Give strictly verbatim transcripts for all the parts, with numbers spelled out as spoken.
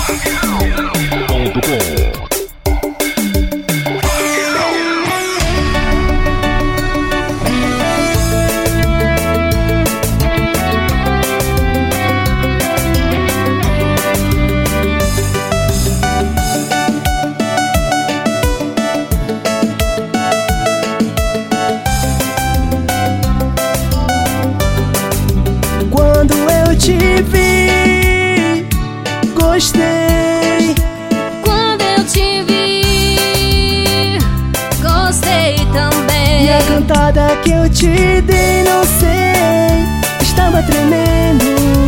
ponto com. Quando eu te vi, gostei. Quando eu te vi, gostei também. E a cantada que eu te dei, não sei, estava tremendo.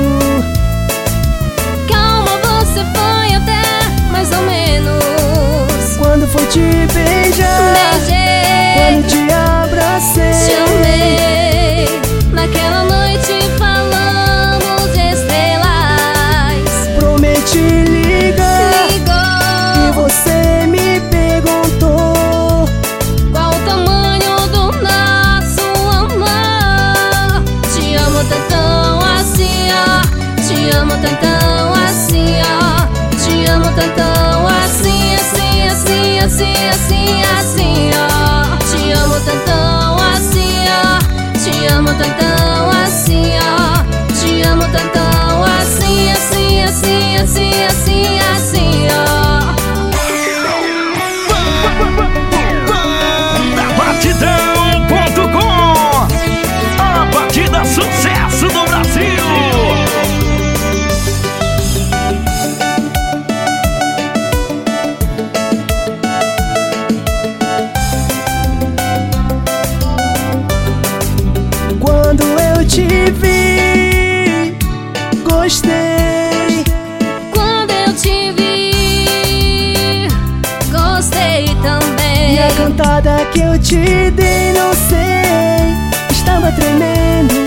Calma, você foi até mais ou menos. Quando foi te beijar, Beijei, quando te abracei, te amei. Naquela noite falamos de estrelas. prometi ligar, e Ligou, você me perguntou qual o tamanho do nosso amor. Te amo tantão assim, ó. Te amo tantão assim, ó. Te amo tantão assim, assim, assim, assim, assim, assim, ó. Te amo tantão assim, ó. Te amo tantão assim, ó. Te amo tantão assim, assim, assim, assim, assim, assim, ó. Batidão ponto com, a batida sucesso do Brasil. Quando eu te vi, gostei. Quando eu te vi, gostei também. E a cantada que eu te dei, não sei, estava tremendo.